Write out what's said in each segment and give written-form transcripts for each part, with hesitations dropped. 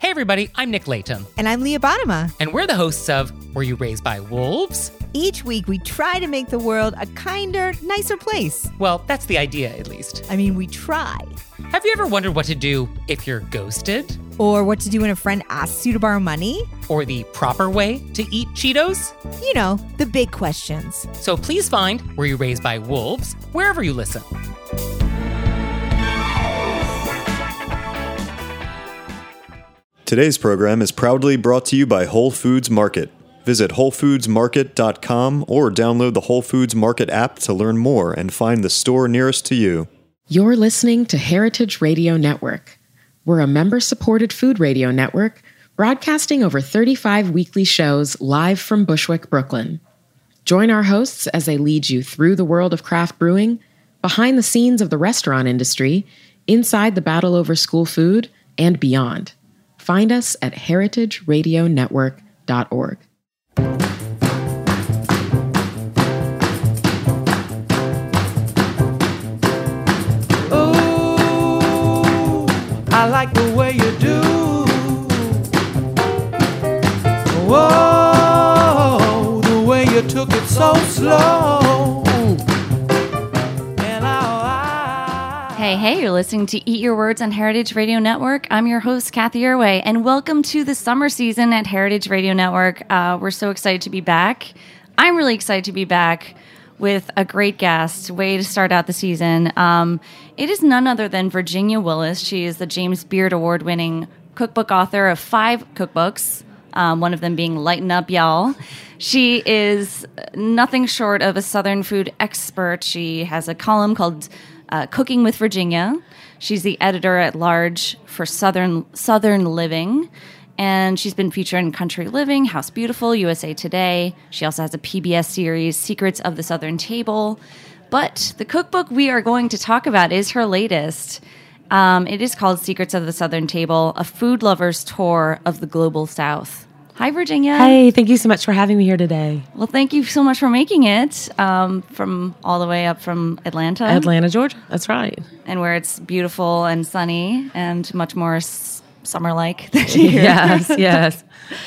Hey everybody, I'm Nick Latham. And I'm Leah Bottima. And we're the hosts of Were You Raised by Wolves? Each week we try to make the world a kinder, nicer place. Well, that's the idea, at least. I mean, we try. Have you ever wondered what to do if you're ghosted? Or what to do when a friend asks you to borrow money? Or the proper way to eat Cheetos? You know, the big questions. So please find Were You Raised by Wolves wherever you listen. Today's program is proudly brought to you by Whole Foods Market. Visit WholeFoodsMarket.com or download the Whole Foods Market app to learn more and find the store nearest to you. You're listening to Heritage Radio Network. We're a member-supported food radio network broadcasting over 35 weekly shows live from Bushwick, Brooklyn. Join our hosts as they lead you through the world of craft brewing, behind the scenes of the restaurant industry, inside the battle over school food, and beyond. Find us at heritageradionetwork.org. Oh, I like the way you do. Whoa, the way you took it so slow. Hey, you're listening to Eat Your Words on Heritage Radio Network. I'm your host, Kathy Irway, and welcome to the summer season at Heritage Radio Network. We're so excited to be back. I'm really excited to be back with a great guest, way to start out the season. It is none other than Virginia Willis. She is the James Beard Award-winning cookbook author of 5 cookbooks, one of them being Lighten Up, Y'all. She is nothing short of a Southern food expert. She has a column called Cooking with Virginia. She's the editor-at-large for Southern Living, and she's been featured in Country Living, House Beautiful, USA Today. She also has a PBS series, Secrets of the Southern Table. But the cookbook we are going to talk about is her latest. It is called Secrets of the Southern Table, a food lover's tour of the global South. Hi, Virginia. Hey, thank you so much for having me here today. Well, thank you so much for making it from all the way up from Atlanta. Atlanta, Georgia. That's right. And where it's beautiful and sunny and much more summer-like than here. Yes.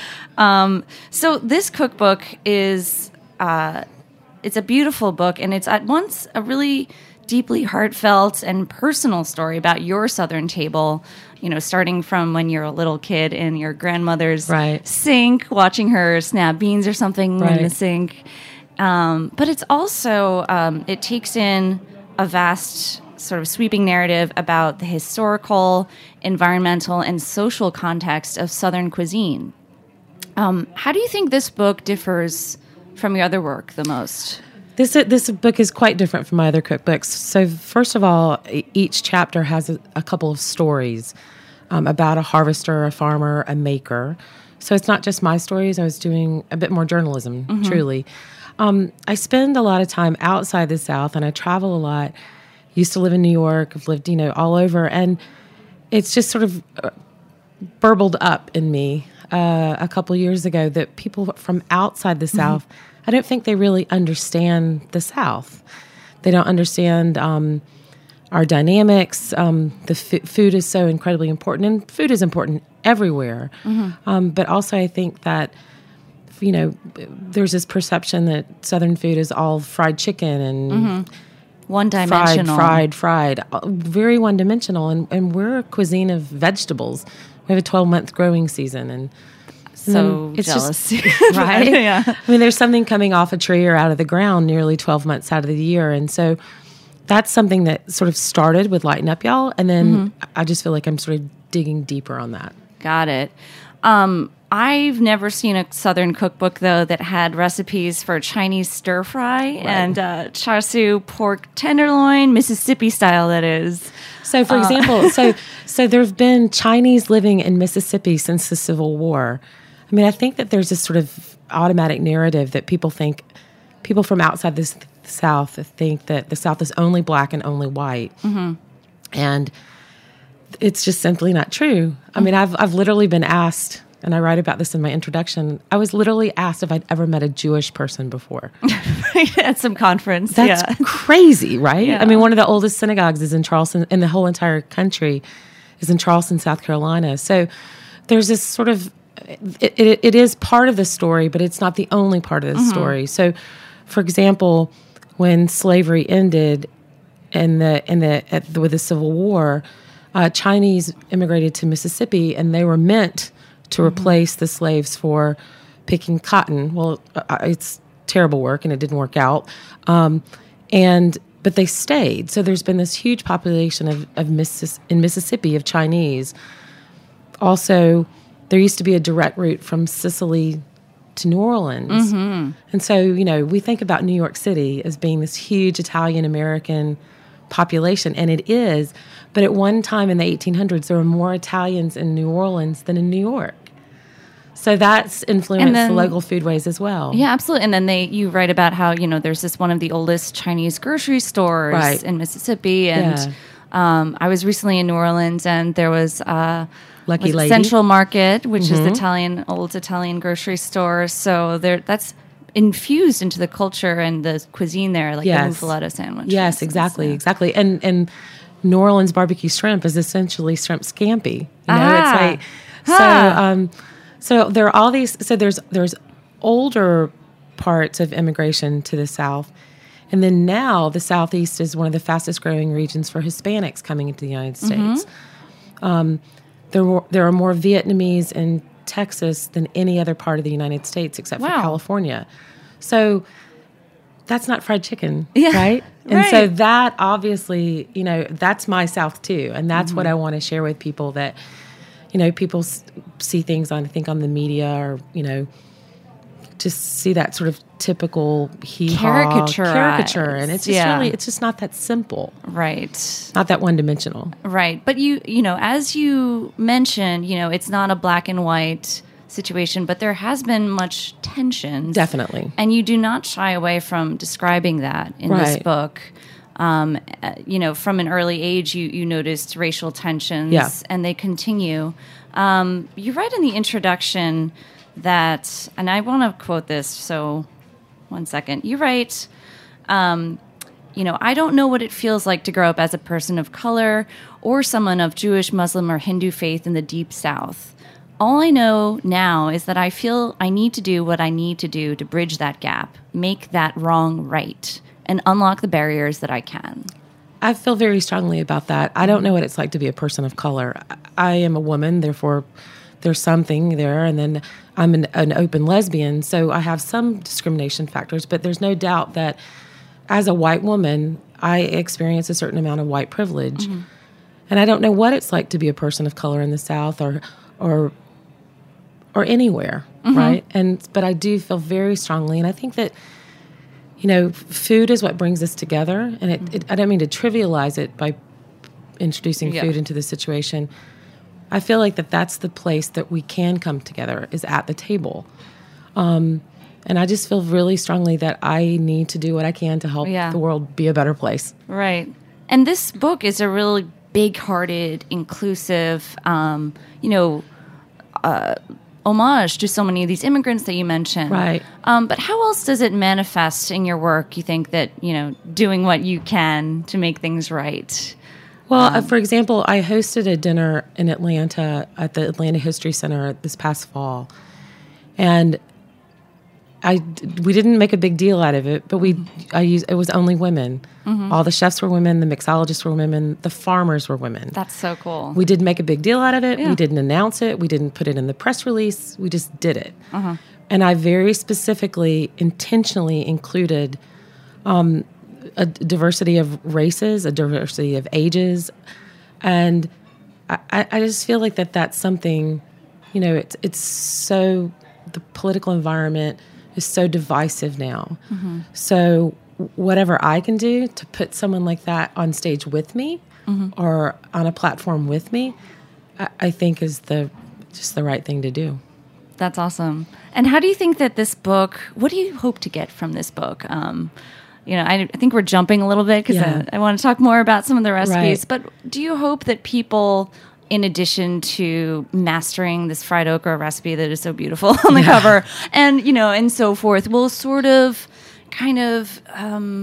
So this cookbook is, it's a beautiful book, and it's at once a really deeply heartfelt and personal story about your Southern table, you know, starting from when you're a little kid in your grandmother's sink, watching her snap beans or something in the sink. But it's also, it takes in a vast sort of sweeping narrative about the historical, environmental, and social context of Southern cuisine. How do you think this book differs from your other work the most? This book is quite different from my other cookbooks. So first of all, each chapter has a couple of stories about a harvester, a farmer, a maker. So it's not just my stories. I was doing a bit more journalism, truly. I spend a lot of time outside the South, and I travel a lot. Used to live in New York. I've lived, all over. And it's just sort of burbled up in me a couple years ago that people from outside the South, I don't think they really understand the South. They don't understand our dynamics. The food is so incredibly important, and food is important everywhere. But also I think that, there's this perception that Southern food is all fried chicken and one-dimensional. Fried. Very one-dimensional. And we're a cuisine of vegetables. We have a 12-month growing season, and so it's jealous. Just, right? Yeah. I mean, there's something coming off a tree or out of the ground nearly 12 months out of the year. And so that's something that sort of started with Lighten Up, Y'all. And then I just feel like I'm sort of digging deeper on that. Got it. I've never seen a Southern cookbook, though, that had recipes for Chinese stir-fry and char siu pork tenderloin, Mississippi style, that is. So, for example, so there have been Chinese living in Mississippi since the Civil War. I mean, I think that there's this sort of automatic narrative that people from outside the South think that the South is only black and only white. And it's just simply not true. I mean, I've literally been asked, and I write about this in my introduction, I was literally asked if I'd ever met a Jewish person before. At some conference. That's crazy, right? Yeah. I mean, one of the oldest synagogues is in Charleston, in the whole entire country is in Charleston, South Carolina. So there's this sort of, it is part of the story, but it's not the only part of the story. So, for example, when slavery ended with the Civil War, Chinese immigrated to Mississippi, and they were meant to replace the slaves for picking cotton. Well, it's terrible work, and it didn't work out. But they stayed. So there's been this huge population in Mississippi of Chinese. Also, there used to be a direct route from Sicily to New Orleans. And so, we think about New York City as being this huge Italian-American population, and it is. But at one time in the 1800s, there were more Italians in New Orleans than in New York. So that's influenced the local foodways as well. Yeah, absolutely. And then you write about how, there's this one of the oldest Chinese grocery stores in Mississippi. And I was recently in New Orleans, and there was Lucky Lady Central Market, which is the old Italian grocery store. So that's infused into the culture and the cuisine there, like the muffaletta sandwich. Yes, exactly. And New Orleans barbecue shrimp is essentially shrimp scampi. It's like so there are all these. So there's older parts of immigration to the South, and then now the Southeast is one of the fastest growing regions for Hispanics coming into the United States. There are more Vietnamese in Texas than any other part of the United States except for California. So that's not fried chicken, right? And so that obviously, that's my South too. And that's what I want to share with people, that, people see things on the media, or, just see that sort of typical caricature. And it's just it's just not that simple. Right. Not that one-dimensional. Right. But as you mentioned, it's not a black and white situation, but there has been much tension. Definitely. And you do not shy away from describing that in this book. From an early age, you noticed racial tensions, and they continue. You write in the introduction that, and I want to quote this, so 1 second. You write, I don't know what it feels like to grow up as a person of color or someone of Jewish, Muslim, or Hindu faith in the Deep South. All I know now is that I feel I need to do what I need to do to bridge that gap, make that wrong right, and unlock the barriers that I can. I feel very strongly about that. I don't know what it's like to be a person of color. I am a woman, therefore there's something there, and then I'm an open lesbian, so I have some discrimination factors, but there's no doubt that as a white woman, I experience a certain amount of white privilege. And I don't know what it's like to be a person of color in the South or anywhere, right? But I do feel very strongly, and I think that food is what brings us together, and I don't mean to trivialize it by introducing food into the situation. I feel like that's the place that we can come together, is at the table. And I just feel really strongly that I need to do what I can to help the world be a better place. Right. And this book is a really big-hearted, inclusive, homage to so many of these immigrants that you mentioned. Right. But how else does it manifest in your work, you think, that, doing what you can to make things right? Well, for example, I hosted a dinner in Atlanta at the Atlanta History Center this past fall. And we didn't make a big deal out of it, but it was only women. All the chefs were women, the mixologists were women, the farmers were women. That's so cool. We didn't make a big deal out of it. We didn't announce it. We didn't put it in the press release. We just did it. And I very specifically, intentionally included a diversity of races, a diversity of ages. And I just feel like that's something, it's so, the political environment is so divisive now. So whatever I can do to put someone like that on stage with me or on a platform with me, I think is just the right thing to do. That's awesome. And how do you think that this book, what do you hope to get from this book? I think we're jumping a little bit because I want to talk more about some of the recipes, but do you hope that people, in addition to mastering this fried okra recipe that is so beautiful on the cover and, and so forth, will sort of kind of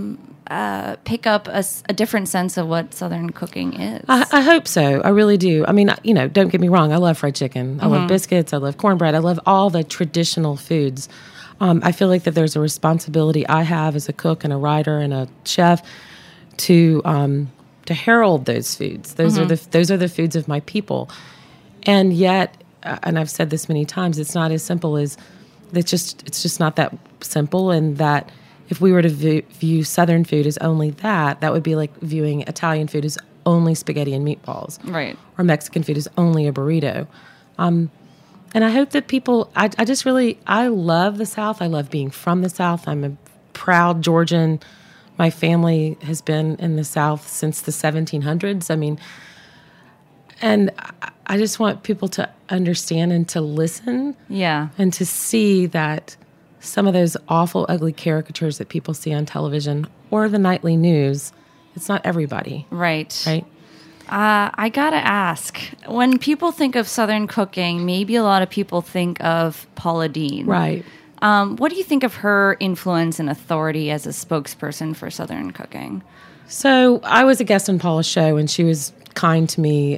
pick up a different sense of what Southern cooking is. I hope so. I really do. I mean, don't get me wrong. I love fried chicken. I love biscuits. I love cornbread. I love all the traditional foods. I feel like that there's a responsibility I have as a cook and a writer and a chef to herald those foods. Those are the foods of my people. And yet, and I've said this many times, it's not as simple as it's just not that simple. And that if we were to view Southern food as only that would be like viewing Italian food as only spaghetti and meatballs, right? Or Mexican food as only a burrito. And I hope that people, I love the South. I love being from the South. I'm a proud Georgian. My family has been in the South since the 1700s. I mean, and I just want people to understand and to listen. Yeah. And to see that some of those awful, ugly caricatures that people see on television or the nightly news, it's not everybody. Right. Right. I gotta ask, when people think of Southern cooking, maybe a lot of people think of Paula Deen. Right. What do you think of her influence and authority as a spokesperson for Southern cooking? So I was a guest on Paula's show, and she was kind to me.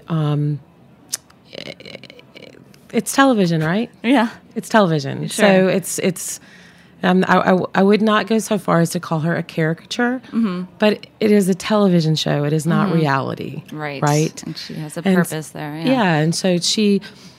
It's television, right? Yeah, it's television. Sure. So it's. I would not go so far as to call her a caricature, but it is a television show. It is not reality, right? Right, and she has a purpose there. Yeah, and so she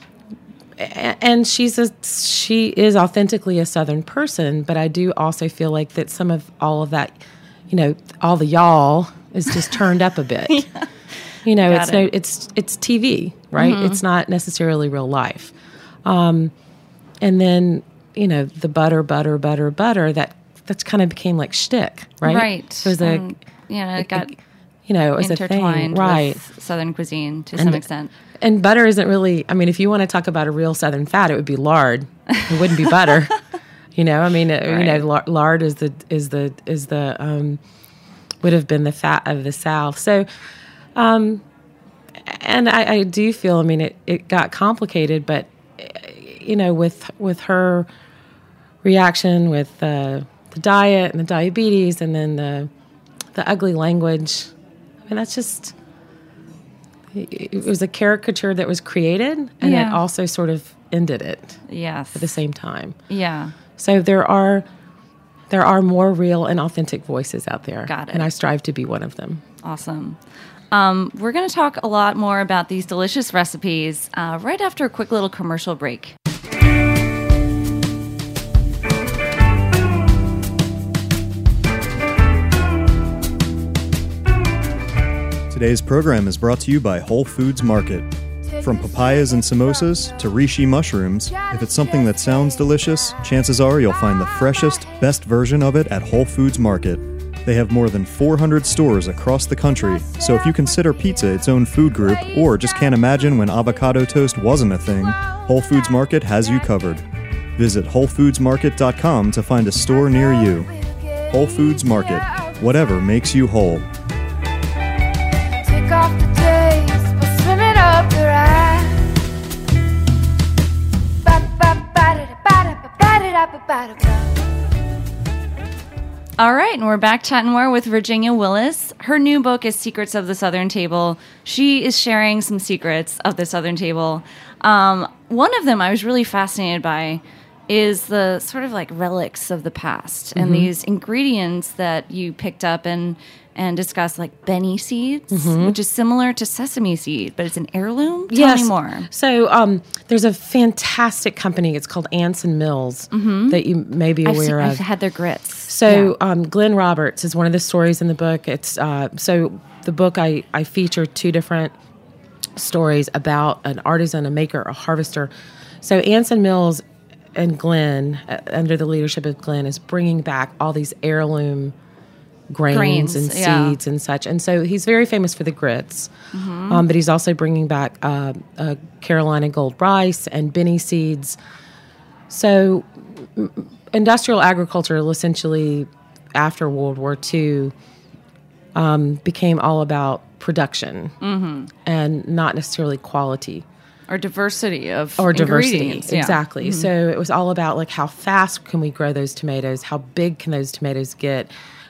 is authentically a Southern person. But I do also feel like that some of all of that, all the y'all is just turned up a bit. Yeah. It's TV, right? It's not necessarily real life. And then, the butter, that's kind of became like shtick, right? Right. It was it got it was intertwined a thing, right? with Southern cuisine to some extent. And butter isn't really, if you want to talk about a real Southern fat, it would be lard. It wouldn't be butter. Right. Lard is the would have been the fat of the South. So, and I do feel, it got complicated, but with her reaction with the diet and the diabetes, and then the ugly language, that's just, it was a caricature that was created, and it also sort of ended it. Yes. At the same time. Yeah. So there are more real and authentic voices out there. Got it. And I strive to be one of them. Awesome. We're going to talk a lot more about these delicious recipes right after a quick little commercial break. Today's program is brought to you by Whole Foods Market. From papayas and samosas to reishi mushrooms, if it's something that sounds delicious, chances are you'll find the freshest, best version of it at Whole Foods Market. They have more than 400 stores across the country, so if you consider pizza its own food group or just can't imagine when avocado toast wasn't a thing, Whole Foods Market has you covered. Visit WholeFoodsMarket.com to find a store near you. Whole Foods Market, whatever makes you whole. Take off the days by swimming up the Rhine. All right, and we're back chatting more with Virginia Willis. Her new book is Secrets of the Southern Table. She is sharing some secrets of the Southern Table. One of them I was really fascinated by is the sort of like relics of the past and these ingredients that you picked up and discussed, like Benny seeds, which is similar to sesame seed, but it's an heirloom. Tell me more. So there's a fantastic company. It's called Anson Mills that you may be aware of. I've had their grits. So Glenn Roberts is one of the stories in the book. It's so the book I feature two different stories about an artisan, a maker, a harvester. So Anson Mills and Glenn, under the leadership of Glenn, is bringing back all these heirloom grains and seeds and such. And so he's very famous for the grits, but he's also bringing back Carolina gold rice and Benny seeds. So industrial agriculture, essentially after World War II, became all about production and not necessarily quality. Or diversity of ingredients. Yeah. Exactly. So it was all about like how fast can we grow those tomatoes? How big can those tomatoes get?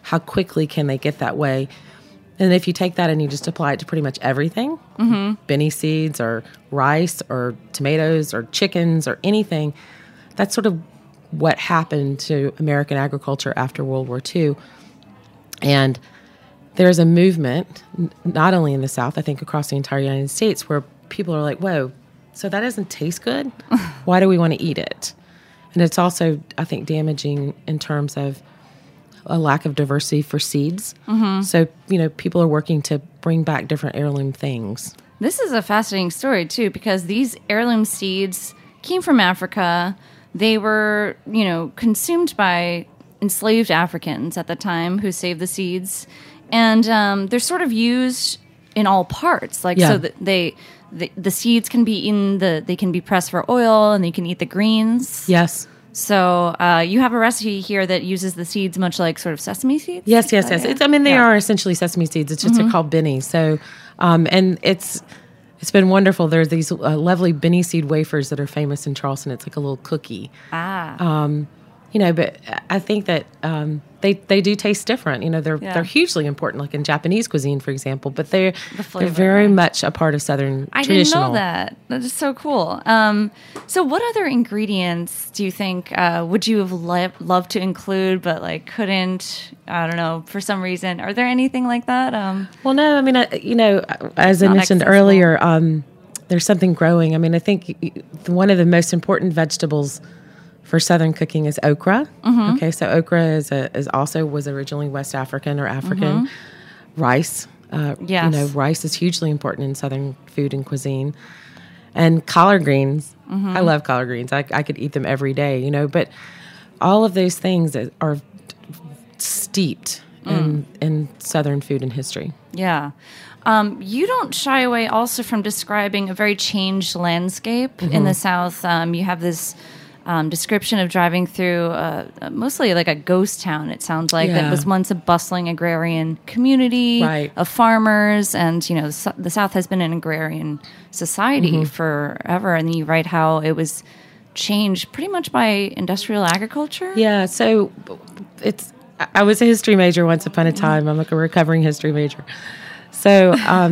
how quickly can they get that way. And if you take that and you just apply it to pretty much everything, Benny seeds or rice or tomatoes or chickens or anything, that's sort of what happened to American agriculture after World War II. And there's a movement, not only in the South, I think across the entire United States, where people are like, whoa, so that doesn't taste good? Why do we want to eat it? And it's also, I think, damaging in terms of a lack of diversity for seeds. So, people are working to bring back different heirloom things. This is a fascinating story, too, because these heirloom seeds came from Africa. They were, consumed by enslaved Africans at the time who saved the seeds. And they're sort of used in all parts. So that the seeds can be they can be pressed for oil, and you can eat the greens. Yes. So you have a recipe here that uses the seeds much like sort of sesame seeds? Yes. They are essentially sesame seeds. It's just they're called Benny. So, and it's been wonderful. There's these lovely Benny seed wafers that are famous in Charleston. It's like a little cookie. But I think that they do taste different. They're hugely important, like in Japanese cuisine, for example. But they're very much a part of Southern traditional. I didn't know that. That is so cool. So, what other ingredients do you think would you have loved to include, but like couldn't? I don't know, for some reason. Are there anything like that? Well, no. I mean, as I mentioned earlier, there's something growing. I mean, I think one of the most important vegetables for Southern cooking is okra. Okay, so okra was originally West African or African. Rice, rice is hugely important in Southern food and cuisine. And collard greens, I love collard greens. I could eat them every day, But all of those things are steeped in Southern food and history. Yeah. You don't shy away also from describing a very changed landscape in the South. You have this description of driving through mostly like a ghost town, it sounds like, that was once a bustling agrarian community of farmers. And, the South has been an agrarian society forever. And you write how it was changed pretty much by industrial agriculture. Yeah, so I was a history major once upon a time. I'm like a recovering history major. So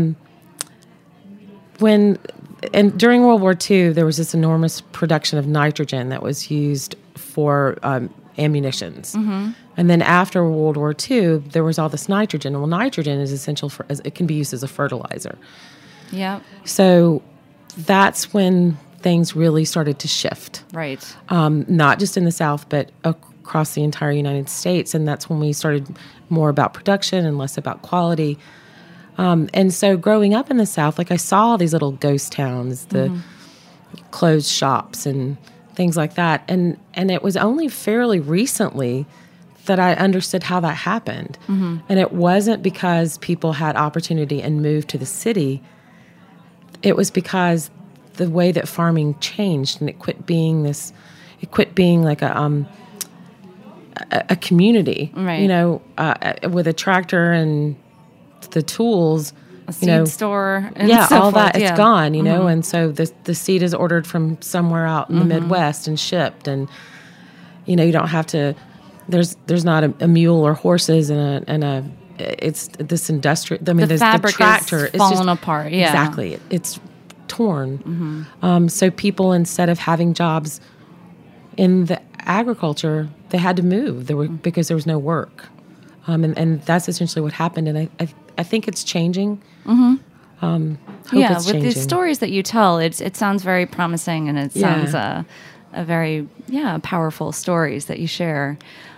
during World War II, there was this enormous production of nitrogen that was used for ammunitions. And then after World War II, there was all this nitrogen. Well, nitrogen is essential it can be used as a fertilizer. Yeah. So that's when things really started to shift. Right. Not just in the South, but across the entire United States. And that's when we started more about production and less about quality. And so growing up in the South, like I saw these little ghost towns, the closed shops and things like that. And it was only fairly recently that I understood how that happened. And it wasn't because people had opportunity and moved to the city. It was because the way that farming changed, and it quit being like a community, with a tractor and the tools, a seed store, and so all forth. that, it's gone, and so the seed is ordered from somewhere out in the Midwest and shipped, and you don't have to. There's not a mule or horses and it's this industrial. I mean, the fabric tractor is falling apart. Yeah, exactly. It's torn. So people, instead of having jobs in the agriculture, they had to move. Because there was no work. And that's essentially what happened. And I think it's changing. Hope it's changing. With the stories that you tell, it sounds very promising, and it sounds a very powerful stories that you share.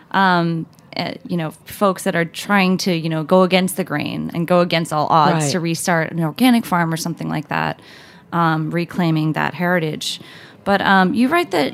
Folks that are trying to go against the grain and go against all odds to restart an organic farm or something like that, reclaiming that heritage. But you write that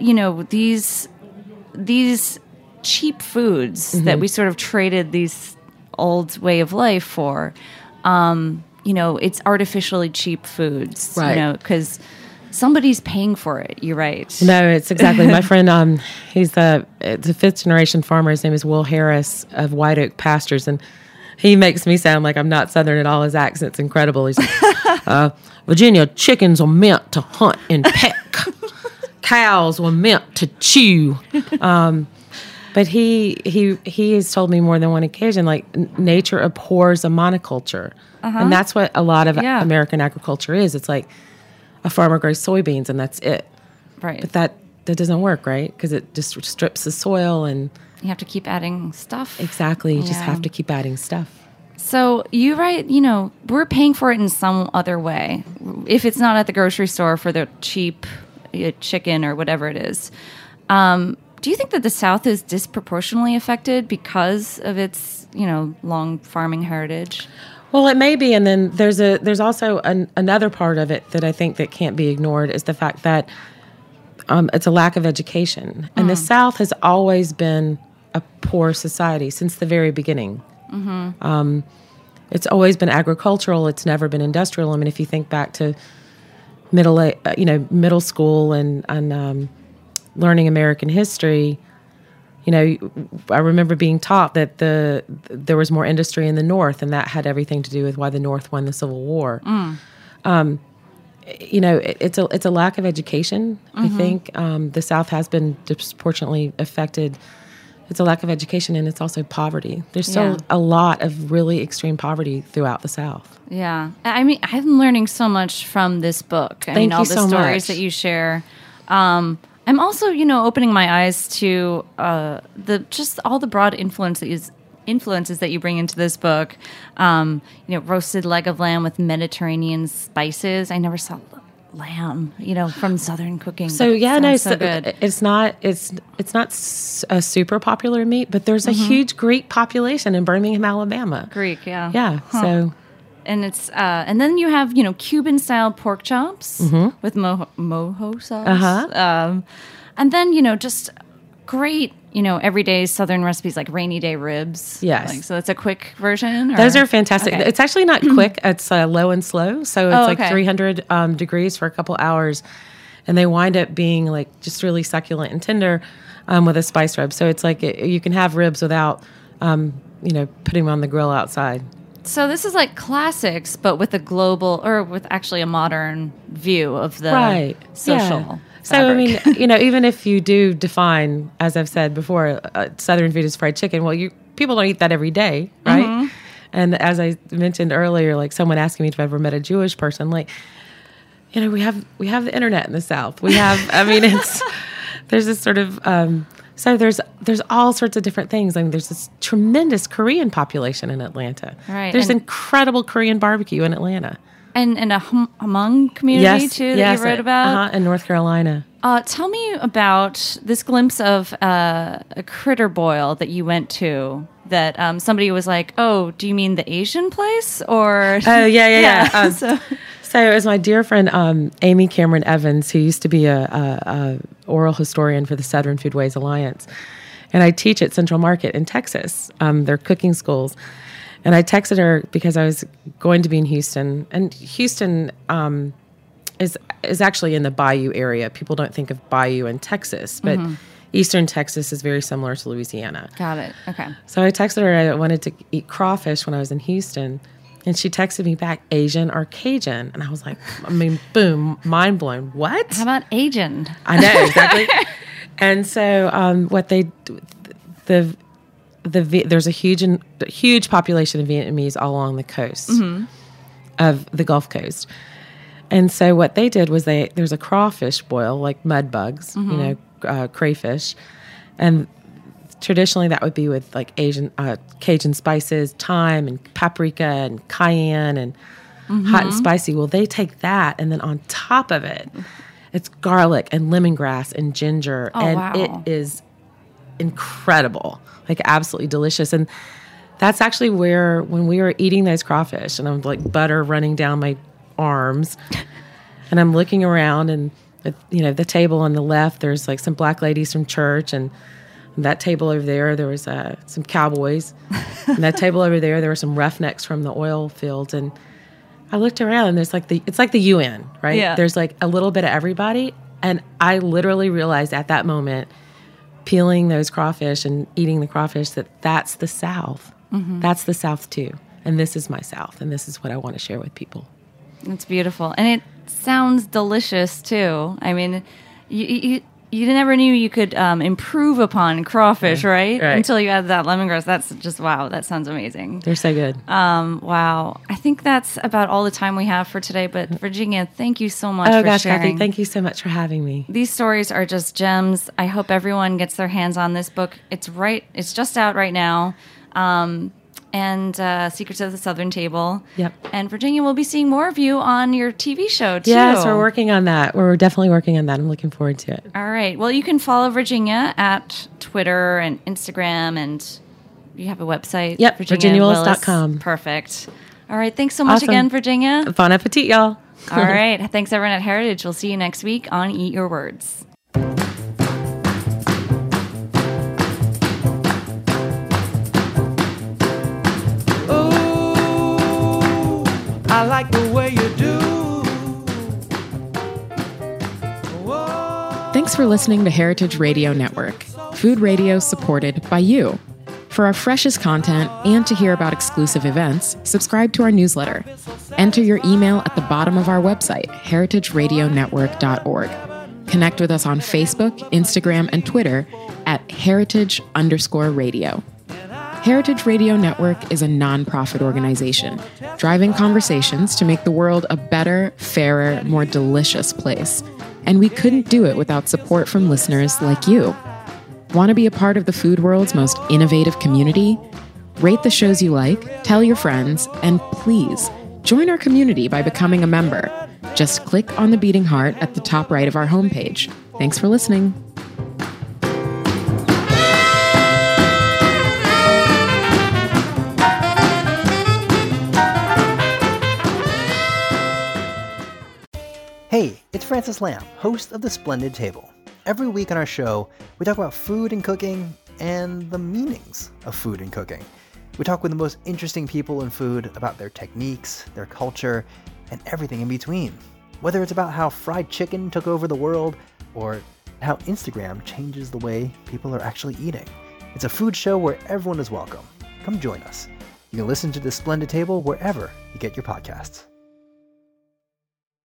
these cheap foods that we sort of traded these old way of life for, it's artificially cheap foods, because somebody's paying for it. You're right. No, it's exactly. My friend, he's a fifth generation farmer. His name is Will Harris of White Oak Pastures, and he makes me sound like I'm not Southern at all. His accent's incredible. He's like, Virginia, chickens are meant to hunt and peck. Cows were meant to chew. But he has told me more than one occasion, like nature abhors a monoculture, and that's what a lot of American agriculture is. It's like a farmer grows soybeans and that's it. Right. But that doesn't work, right? Because it just strips the soil and you have to keep adding stuff. Exactly. You just have to keep adding stuff. So you write, we're paying for it in some other way. If it's not at the grocery store for the cheap chicken or whatever it is. Do you think that the South is disproportionately affected because of its, long farming heritage? Well, it may be, and then there's also another part of it that I think that can't be ignored is the fact that it's a lack of education, and the South has always been a poor society since the very beginning. It's always been agricultural; it's never been industrial. I mean, if you think back to middle school and learning American history, I remember being taught that there was more industry in the North, and that had everything to do with why the North won the Civil War. It's a lack of education. I think the South has been disproportionately affected. It's a lack of education, and it's also poverty. There's still a lot of really extreme poverty throughout the South. Yeah. I mean, I'm learning so much from this book. I mean, all the stories that you share. I'm also, opening my eyes to all the broad influences that you bring into this book. Roasted leg of lamb with Mediterranean spices. I never saw lamb, from Southern cooking. So so good. It's not a super popular meat, but there's a huge Greek population in Birmingham, Alabama. Greek, yeah. Yeah. So. And it's and then you have Cuban style pork chops with mojo sauce, and then just great everyday Southern recipes like rainy day ribs. Yes, so that's a quick version. Those are fantastic. Okay. It's actually not quick; it's low and slow, so it's 300 degrees for a couple hours, and they wind up being like just really succulent and tender with a spice rub. So it's like you can have ribs without putting them on the grill outside. So this is like classics, but with a global, or with actually a modern view of the social fabric. So, I mean, even if you do define, as I've said before, Southern food is fried chicken, well, people don't eat that every day, right? And as I mentioned earlier, like someone asking me if I've ever met a Jewish person, like, we have the internet in the South. We have, there's this sort of... So there's all sorts of different things. I mean, there's this tremendous Korean population in Atlanta. Right. There's incredible Korean barbecue in Atlanta. And a Hmong community, too, that you wrote about? In North Carolina. Tell me about this glimpse of a critter boil that you went to that somebody was like, oh, do you mean the Asian place? Or Oh, yeah. So it was my dear friend Amy Cameron Evans, who used to be a oral historian for the Southern Foodways Alliance, and I teach at Central Market in Texas. Their cooking schools, and I texted her because I was going to be in Houston, and Houston is actually in the Bayou area. People don't think of Bayou in Texas, but Eastern Texas is very similar to Louisiana. Got it. Okay. So I texted her I wanted to eat crawfish when I was in Houston. And she texted me back, Asian or Cajun. And I was like, boom, mind blown. What? How about Asian? I know, exactly. And so there's a huge population of Vietnamese all along the coast of the Gulf Coast. And so what they did was there's a crawfish boil, like mud bugs, crayfish. And traditionally, that would be with like Asian Cajun spices, thyme and paprika and cayenne and hot and spicy. Well, they take that, and then on top of it, it's garlic and lemongrass and ginger, it is incredible, like absolutely delicious. And that's actually where, when we were eating those crawfish, and I'm like butter running down my arms, and I'm looking around, and the table on the left, there's like some black ladies from church, and that table over there was some cowboys. And that table over there were some roughnecks from the oil fields. And I looked around, and it's like the UN, right? Yeah. There's like a little bit of everybody. And I literally realized at that moment, peeling those crawfish and eating the crawfish, that's the South. That's the South too. And this is my South. And this is what I want to share with people. It's beautiful. And it sounds delicious too. I mean, you never knew you could improve upon crawfish, right? Until you added that lemongrass. That's just, wow, that sounds amazing. They're so good. Wow. I think that's about all the time we have for today. But Virginia, thank you so much for sharing. Kathy, thank you so much for having me. These stories are just gems. I hope everyone gets their hands on this book. It's just out right now. And Secrets of the Southern Table. Yep. And Virginia, we'll be seeing more of you on your TV show, too. Yes, we're working on that. We're definitely working on that. I'm looking forward to it. All right. Well, you can follow Virginia at Twitter and Instagram, and you have a website. Yep, virginiawillis.com. Perfect. All right. Thanks so much again, Virginia. Bon appetit, y'all. All right. Thanks, everyone at Heritage. We'll see you next week on Eat Your Words. I like the way you do. Thanks for listening to Heritage Radio Network, food radio supported by you. For our freshest content and to hear about exclusive events, subscribe to our newsletter. Enter your email at the bottom of our website, heritageradionetwork.org. Connect with us on Facebook, Instagram, and Twitter at heritage_radio. Heritage Radio Network is a nonprofit organization driving conversations to make the world a better, fairer, more delicious place. And we couldn't do it without support from listeners like you. Want to be a part of the food world's most innovative community? Rate the shows you like, tell your friends, and please join our community by becoming a member. Just click on the beating heart at the top right of our homepage. Thanks for listening. Hey, it's Francis Lamb, host of The Splendid Table. Every week on our show, we talk about food and cooking and the meanings of food and cooking. We talk with the most interesting people in food about their techniques, their culture, and everything in between. Whether it's about how fried chicken took over the world or how Instagram changes the way people are actually eating. It's a food show where everyone is welcome. Come join us. You can listen to The Splendid Table wherever you get your podcasts.